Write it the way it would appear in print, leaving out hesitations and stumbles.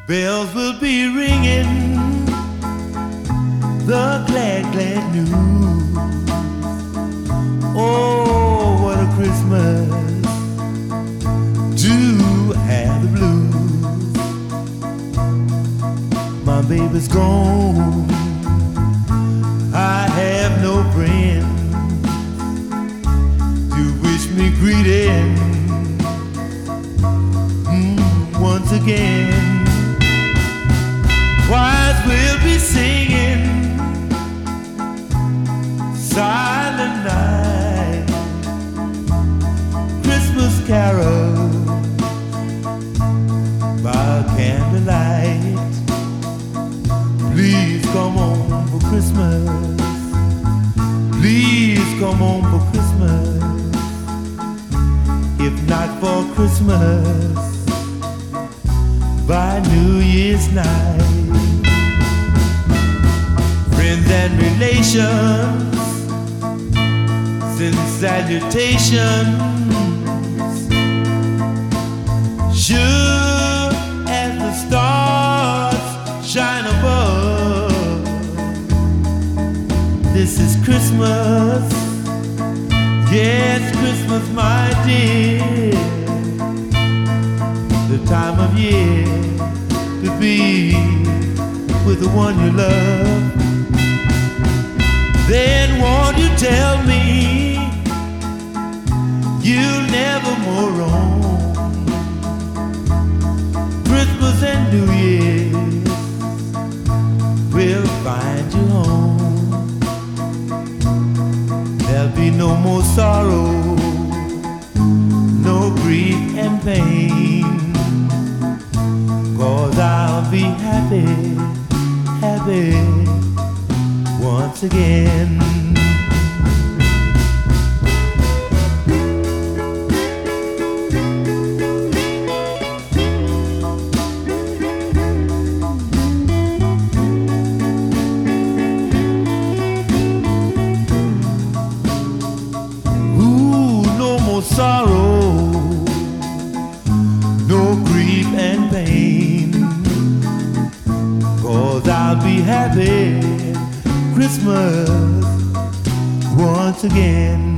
Bells will be ringing the glad, glad news. Oh, what a Christmas to have the blues. My baby's gone, I have no friend to wish me greeting once again. Choirs will be singing Silent Night, Christmas carols by candlelight. Please come home for Christmas. Please come home for Christmas. If not for Christmas, by New Year's night. Friends and relations send salutations, sure as the stars shine above. This is Christmas, yes, Christmas, my dear. The time of year to be with the one you love. Then won't you tell me you'll never more roam? Christmas and New Year's will find you home. There'll be no more sorrow, no grief and pain, 'cause I'll be happy, happy once again. Ooh, no more sorrow, no grief and pain, 'cause I'll be happy Christmas once again.